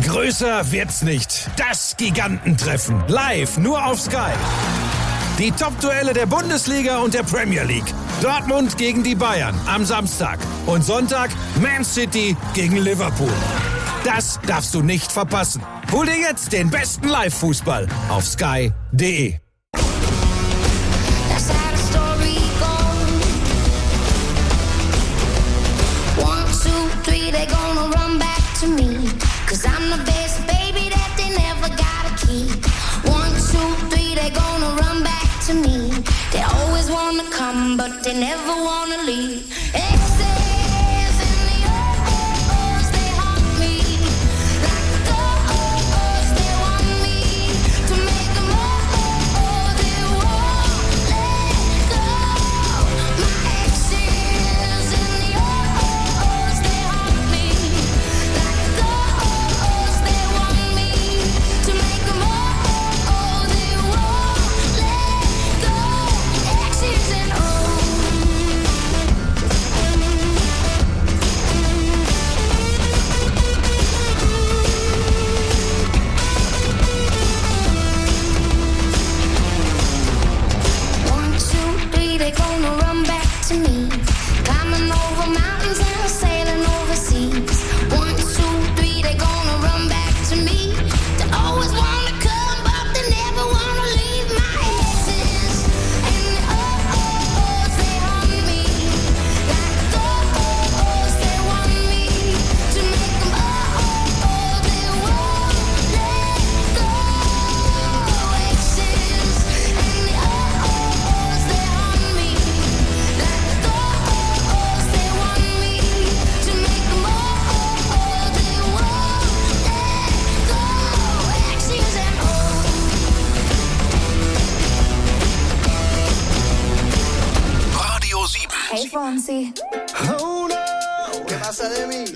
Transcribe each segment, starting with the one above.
Größer wird's nicht. Das Gigantentreffen. Live nur auf Sky. Die Top-Duelle der Bundesliga und der Premier League. Dortmund gegen die Bayern am Samstag. Und Sonntag Man City gegen Liverpool. Das darfst du nicht verpassen. Hol dir jetzt den besten Live-Fußball auf sky.de. They're gonna run back to me, 'cause I'm the best baby that they never gotta keep. 1, 2, 3, they're gonna run back to me. They always wanna come, but they never wanna leave. Exes in the O's, they haunt me. Like ghosts, they want me to make them all, they won't let go. My exes in the O's, they haunt me. Like ghosts, they want me to make them all, they won't let go. Exes and they're gonna run back to me. Climbing over mountains and sailing overseas. 1, 2, 3, they're gonna run back to me. They always wanna come, but they never wanna leave. My exes and the O's, they haunt me. Like ghosts, they want me to make them all, they won't let go. Exes and the O's, they haunt me. Like ghosts, they want me to make them all, they won't let go. Exes and Radio 7. Hey Fonsi. Oh no, ¿qué pasa de mí?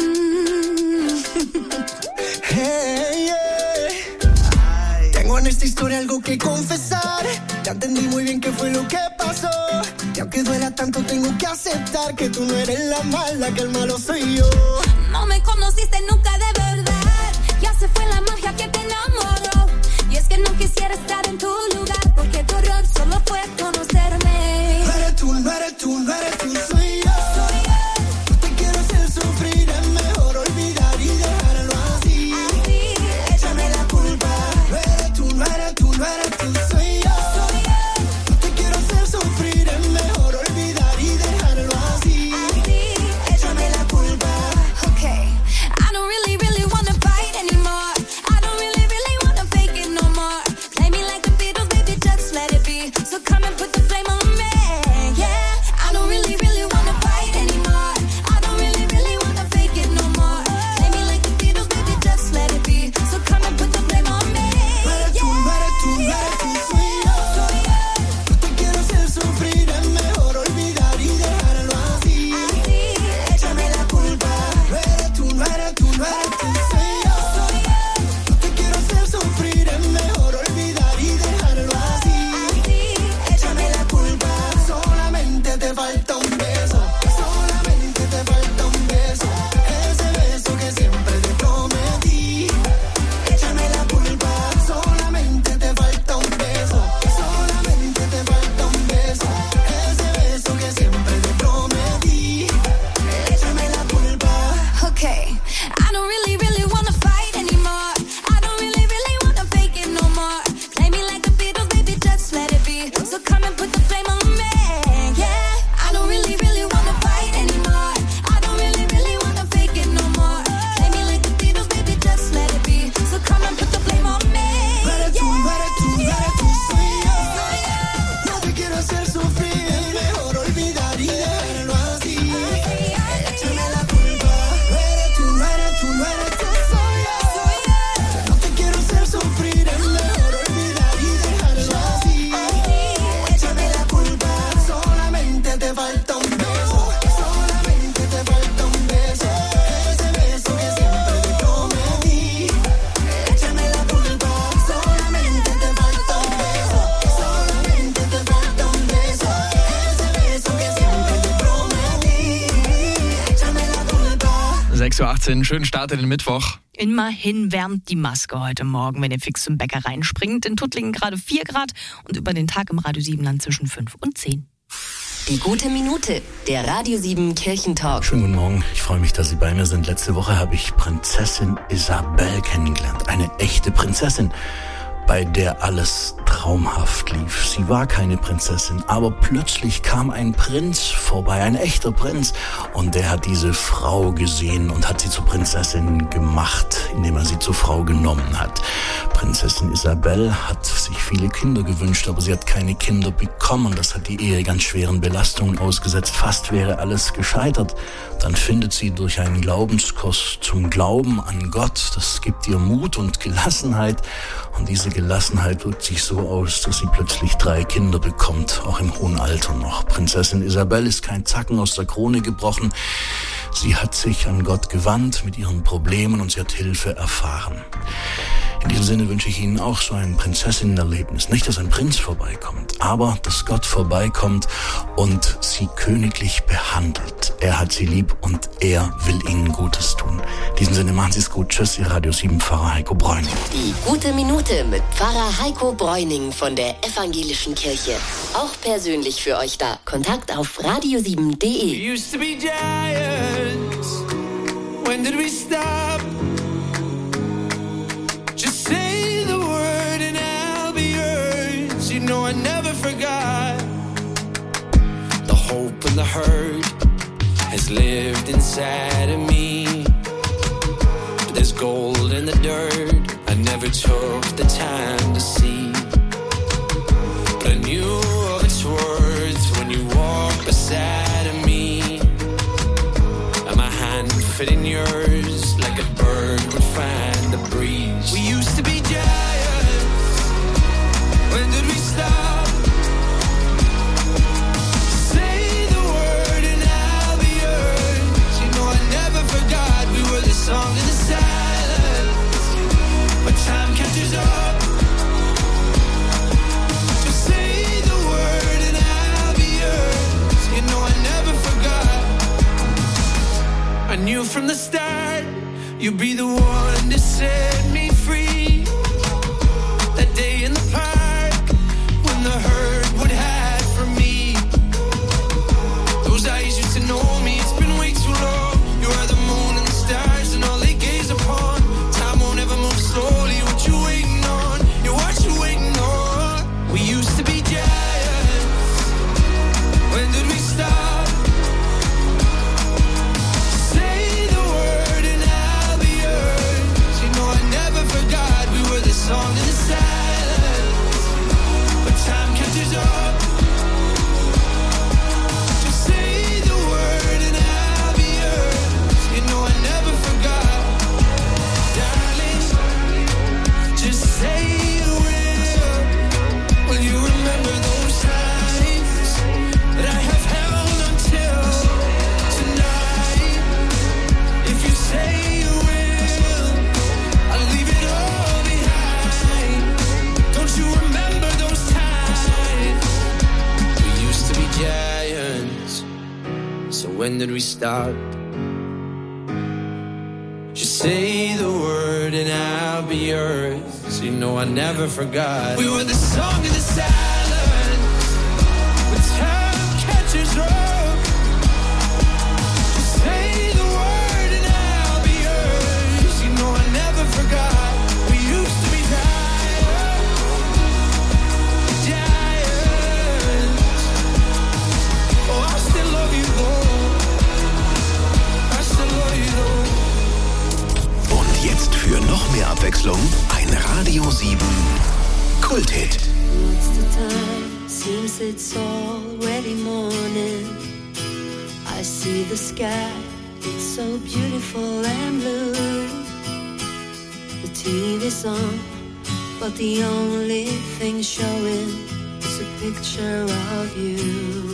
Hey, yeah. Tengo en esta historia algo que confesar. Ya entendí muy bien qué fue lo que pasó. Y aunque duela tanto, tengo que aceptar que tú no eres la mala, que el malo soy yo. No me conociste nunca de verdad. Ya se fue la magia que te enamoró. Y es que no quisiera estar en tu lugar, porque tu error solo fue conocerme. No eres tú, no eres tú, no eres tú, soy yo. No te quiero hacer sufrir, es mejor olvidar y dejarlo así. Échame la culpa. No eres tú, no eres tú, no eres tú, soy yo. No te quiero hacer sufrir, es mejor olvidar y dejarlo así. Échame la culpa. Okay, I don't really 6.18 Uhr, schönen Start in den Mittwoch. Immerhin wärmt die Maske heute Morgen, wenn ihr fix zum Bäcker reinspringt. In Tuttlingen gerade 4 Grad und über den Tag im Radio 7 Land zwischen 5 und 10. Die gute Minute, der Radio 7 Kirchentalk. Schönen guten Morgen, ich freue mich, dass Sie bei mir sind. Letzte Woche habe ich Prinzessin Isabel kennengelernt. Eine echte Prinzessin, bei der alles traumhaft lief. Sie war keine Prinzessin, aber plötzlich kam ein Prinz vorbei, ein echter Prinz. Und der hat diese Frau gesehen und hat sie zur Prinzessin gemacht, indem er sie zur Frau genommen hat. Prinzessin Isabel hat sich viele Kinder gewünscht, aber sie hat keine Kinder bekommen. Das hat die Ehe ganz schweren Belastungen ausgesetzt. Fast wäre alles gescheitert. Dann findet sie durch einen Glaubenskurs zum Glauben an Gott. Das gibt ihr Mut und Gelassenheit. Und diese Gelassenheit wirkt sich so aus, dass sie plötzlich 3 Kinder bekommt, auch im hohen Alter noch. Prinzessin Isabel ist kein Zacken aus der Krone gebrochen. Sie hat sich an Gott gewandt mit ihren Problemen und sie hat Hilfe erfahren. In diesem Sinne wünsche ich Ihnen auch so ein Prinzessinnenerlebnis. Nicht, dass ein Prinz vorbeikommt, aber dass Gott vorbeikommt und sie königlich behandelt. Er hat sie lieb und er will ihnen Gutes tun. In diesem Sinne, machen Sie es gut. Tschüss, Ihr Radio 7 Pfarrer Heiko Bräuning. Die gute Minute mit Pfarrer Heiko Bräuning von der Evangelischen Kirche. Auch persönlich für euch da. Kontakt auf radio7.de. We used to be giants. When did we stop? Just say the word and I'll be yours. You know I never forgot. The hope and the hurt has lived inside of me. But there's gold in the dirt I never took the time to see. But I knew of its worth when you walked beside of me. And my hand fit in yours like a bird would find the breeze. We used to be giants. When did we stop? Say the word and I'll be yours. You know I never forgot we were the song in the silence. But time catches up. Just say the word and I'll be yours. You know I never forgot. I knew from the start you'd be the one to set me free. That day in the park when the herd would hide from me. Those eyes used to know me, it's been way too long. You are the moon and the stars and all they gaze upon. Time won't ever move slowly, what you waiting on? Yeah, what you waiting on? We used to be giants. When did we stop? Say the word and I'll be yours. You know I never forgot we were the song in the silence. But time catches up. Just say the word and I'll be yours. You know I never forgot. Darling, just say you will. Will you remember those times that I have held until tonight? If you say you will, I'll leave it all behind. Don't you remember those times? We used to be giants. So when did we stop? Just say the word and I'll be yours. You know I never forgot. We were the song in the silence. When time catches up. Just say the word and I'll be yours. You know I never forgot. We used to be giants. Giants. Oh, I still love you though. I still love you though. Und jetzt für noch mehr Abwechslung ein Radio 7 Kulthit. What's the time? Seems it's already morning. I see the sky, it's so beautiful and blue. The TV's on, but the only thing showing is a picture of you.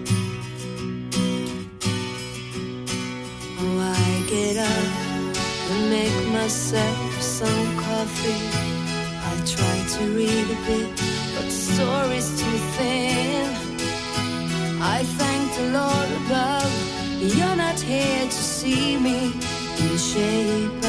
Oh, I get up and make myself some coffee. I try to read a bit, but the story's too thin. I thank the Lord above, you're not here to see me. You shape